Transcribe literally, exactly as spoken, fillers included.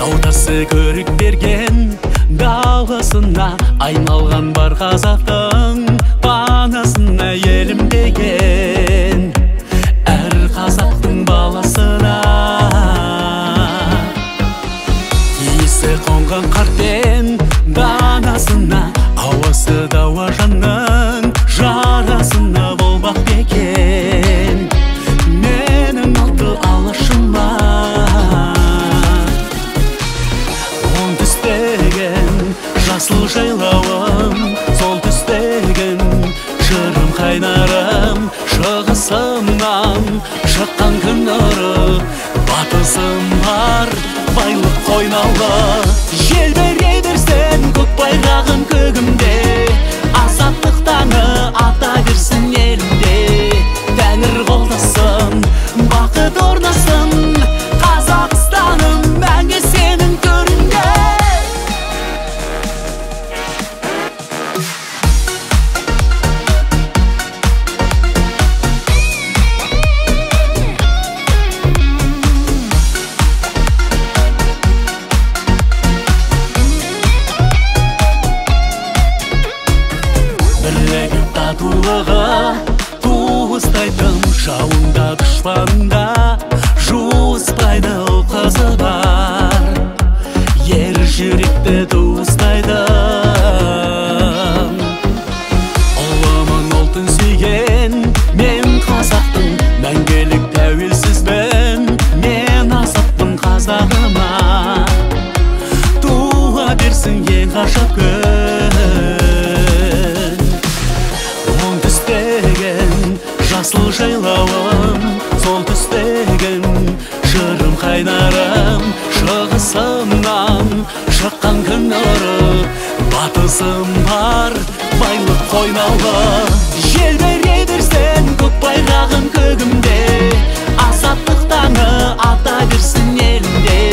таутасы көрік берген даласына айналған бар қазақтың панасына елім деген әр қазақтың баласына иісі қонған қартен данасына ауасы дауа жанның жарасына болмақ екен менің алты алашыма оң түстеген жасыл жайлауым сол түстеген жырым қайнарым шығысымнан шыққан күн нұры батысым бар байлық қойнаулы желбірей берсін көк байрағым көгімде азаттық таңы ата берсін елімде тәңір қолдасын бақыт орнасын Қазақстаным мәңгі сенің төріңде. Бірлігіп татулығы туыстайтын жауында дұшпанында жуыспайды ол қызы бар ер жүректі туыстайтын ұлымын ұлтын сүйген мен қазақтың мәңгілік тәуелсізбін мен азатпын қазағыма туа берсін ең ғажап күн оң түстеген жасыл жайлауым сол түстеген жырым қайнарым шығысымнан шыққан күн нұры батысым бар байлық қойнаулы желбірей берсін көк байрағым көгімде азаттық таңы ата берсін елімде